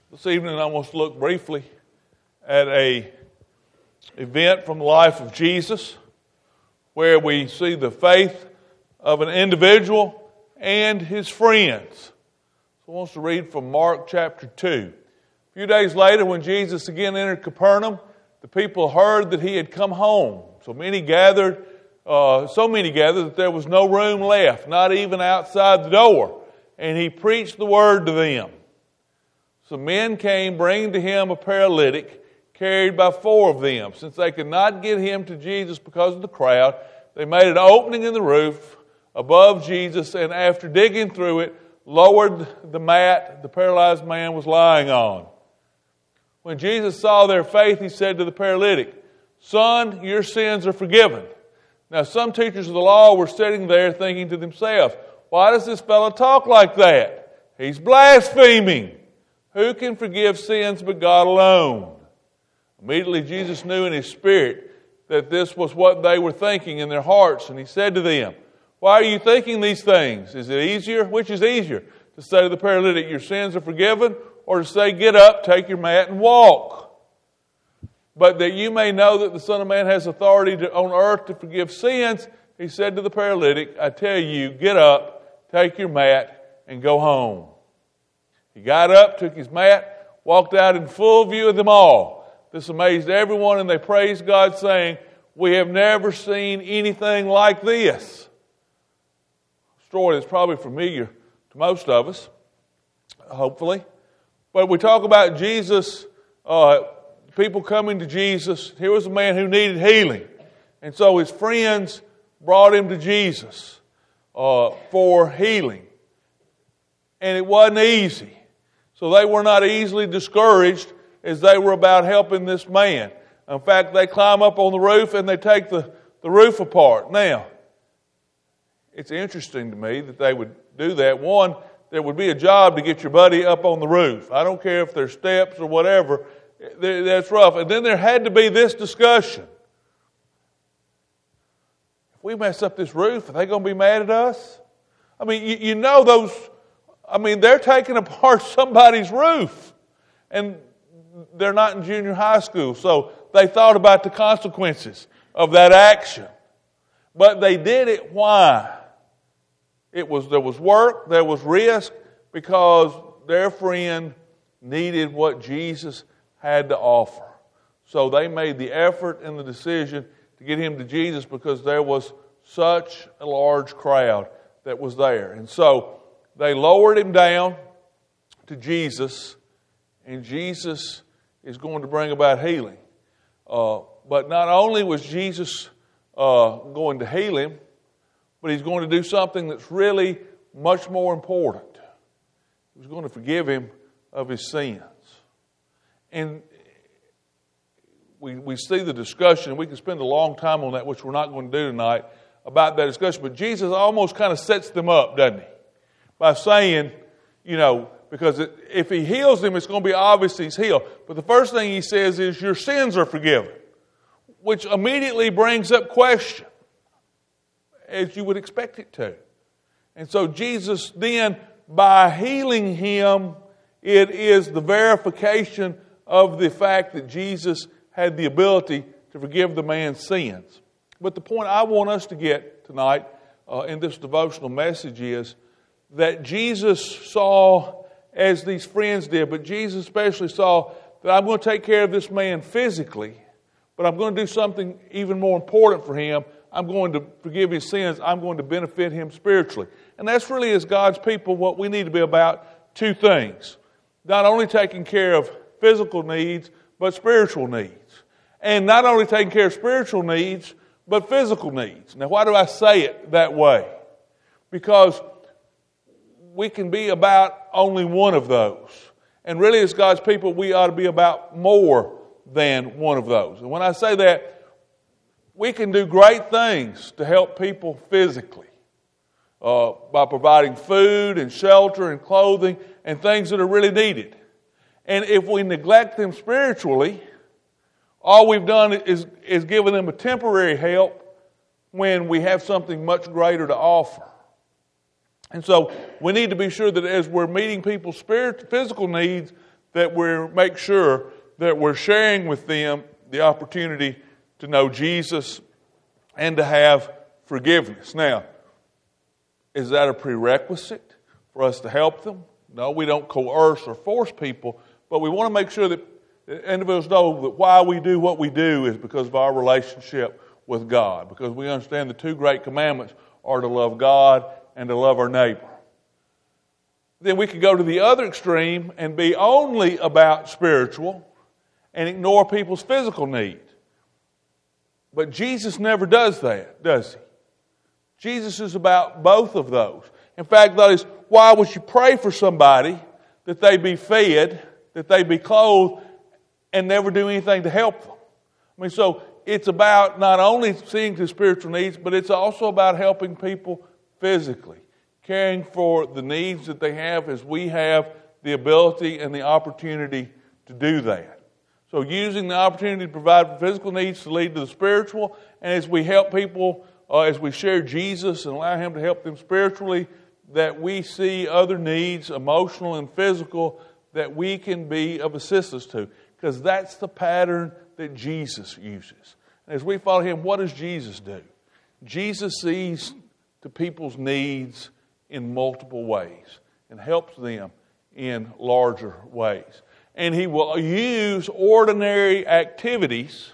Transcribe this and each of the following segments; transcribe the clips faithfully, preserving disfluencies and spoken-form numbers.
This evening I want to look briefly at a event from the life of Jesus where we see the faith of an individual and his friends. So I want to read from Mark chapter two. A few days later, when Jesus again entered Capernaum, the people heard that he had come home. So many gathered, uh, so many gathered that there was no room left, not even outside the door. And he preached the word to them. Some men came bringing to him a paralytic, carried by four of them. Since they could not get him to Jesus because of the crowd, they made an opening in the roof above Jesus, and after digging through it, lowered the mat the paralyzed man was lying on. When Jesus saw their faith, he said to the paralytic, "Son, your sins are forgiven." Now some teachers of the law were sitting there thinking to themselves, "Why does this fellow talk like that? He's blaspheming. Who can forgive sins but God alone?" Immediately Jesus knew in his spirit that this was what they were thinking in their hearts, and he said to them, "Why are you thinking these things? Is it easier? Which is easier? To say to the paralytic, 'Your sins are forgiven,' or to say, 'Get up, take your mat, and walk'? But that you may know that the Son of Man has authority to, on earth to forgive sins," he said to the paralytic, "I tell you, get up, take your mat, and go home." He got up, took his mat, walked out in full view of them all. This amazed everyone, and they praised God, saying, "We have never seen anything like this." A story that's probably familiar to most of us, hopefully. But we talk about Jesus, uh, people coming to Jesus. Here was a man who needed healing. And so his friends brought him to Jesus uh, for healing. And it wasn't easy. So they were not easily discouraged as they were about helping this man. In fact, they climb up on the roof and they take the, the roof apart. Now, it's interesting to me that they would do that. One, there would be a job to get your buddy up on the roof. I don't care if there's steps or whatever. That's rough. And then there had to be this discussion. If we mess up this roof, are they going to be mad at us? I mean, you, you know those... I mean, they're taking apart somebody's roof. And they're not in junior high school, so they thought about the consequences of that action. But they did it. Why? It was there was work, there was risk, because their friend needed what Jesus had to offer. So they made the effort and the decision to get him to Jesus because there was such a large crowd that was there. And so they lowered him down to Jesus, and Jesus is going to bring about healing. Uh, but not only was Jesus uh, going to heal him, but he's going to do something that's really much more important. He's going to forgive him of his sins. And we, we see the discussion, we can spend a long time on that, which we're not going to do tonight, about that discussion. But Jesus almost kind of sets them up, doesn't he? By saying, you know, because it, if he heals them, it's going to be obvious he's healed. But the first thing he says is, your sins are forgiven, which immediately brings up question, as you would expect it to. And so Jesus then, by healing him, it is the verification of the fact that Jesus had the ability to forgive the man's sins. But the point I want us to get tonight uh, in this devotional message is that Jesus saw, as these friends did, but Jesus especially saw that I'm going to take care of this man physically, but I'm going to do something even more important for him. I'm going to forgive his sins. I'm going to benefit him spiritually. And that's really, as God's people, what we need to be about: two things. Not only taking care of physical needs, but spiritual needs. And not only taking care of spiritual needs, but physical needs. Now, why do I say it that way? Because we can be about only one of those. And really, as God's people, we ought to be about more than one of those. And when I say that, we can do great things to help people physically uh, by providing food and shelter and clothing and things that are really needed. And if we neglect them spiritually, all we've done is, is given them a temporary help when we have something much greater to offer. And so we need to be sure that as we're meeting people's spirit, physical needs, that we make sure that we're sharing with them the opportunity to know Jesus and to have forgiveness. Now, is that a prerequisite for us to help them? No, we don't coerce or force people, but we want to make sure that individuals know that why we do what we do is because of our relationship with God, because we understand the two great commandments are to love God and to love our neighbor. Then we could go to the other extreme and be only about spiritual and ignore people's physical need. But Jesus never does that, does he? Jesus is about both of those. In fact, that is why would you pray for somebody that they be fed, that they be clothed, and never do anything to help them? I mean, so it's about not only seeing to spiritual needs, but it's also about helping people physically, caring for the needs that they have as we have the ability and the opportunity to do that. So using the opportunity to provide for physical needs to lead to the spiritual, and as we help people, uh, as we share Jesus and allow Him to help them spiritually, that we see other needs, emotional and physical, that we can be of assistance to. Because that's the pattern that Jesus uses. And as we follow Him, what does Jesus do? Jesus sees to people's needs in multiple ways and helps them in larger ways. And He will use ordinary activities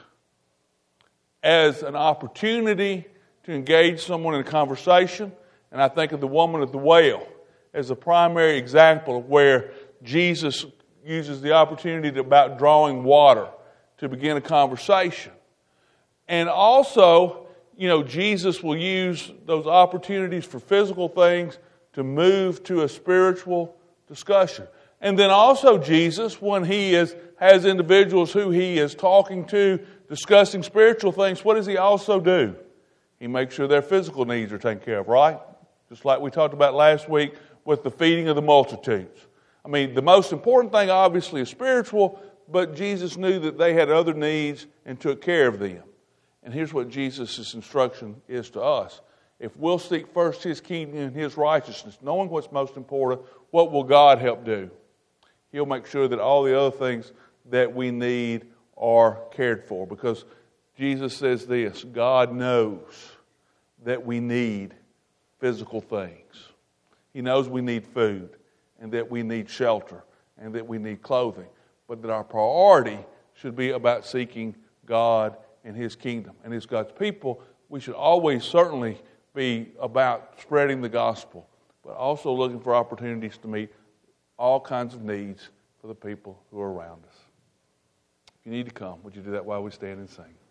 as an opportunity to engage someone in a conversation. And I think of the woman at the well as a primary example of where Jesus uses the opportunity to, about drawing water to begin a conversation. And also, you know, Jesus will use those opportunities for physical things to move to a spiritual discussion. And then also Jesus, when He is has individuals who He is talking to, discussing spiritual things, what does He also do? He makes sure their physical needs are taken care of, right? Just like we talked about last week with the feeding of the multitudes. I mean, the most important thing obviously is spiritual, but Jesus knew that they had other needs and took care of them. And here's what Jesus' instruction is to us. If we'll seek first His kingdom and His righteousness, knowing what's most important, what will God help do? He'll make sure that all the other things that we need are cared for. Because Jesus says this, God knows that we need physical things. He knows we need food and that we need shelter and that we need clothing. But that our priority should be about seeking God and His kingdom. And as God's people, we should always certainly be about spreading the gospel, but also looking for opportunities to meet all kinds of needs for the people who are around us. If you need to come, would you do that while we stand and sing?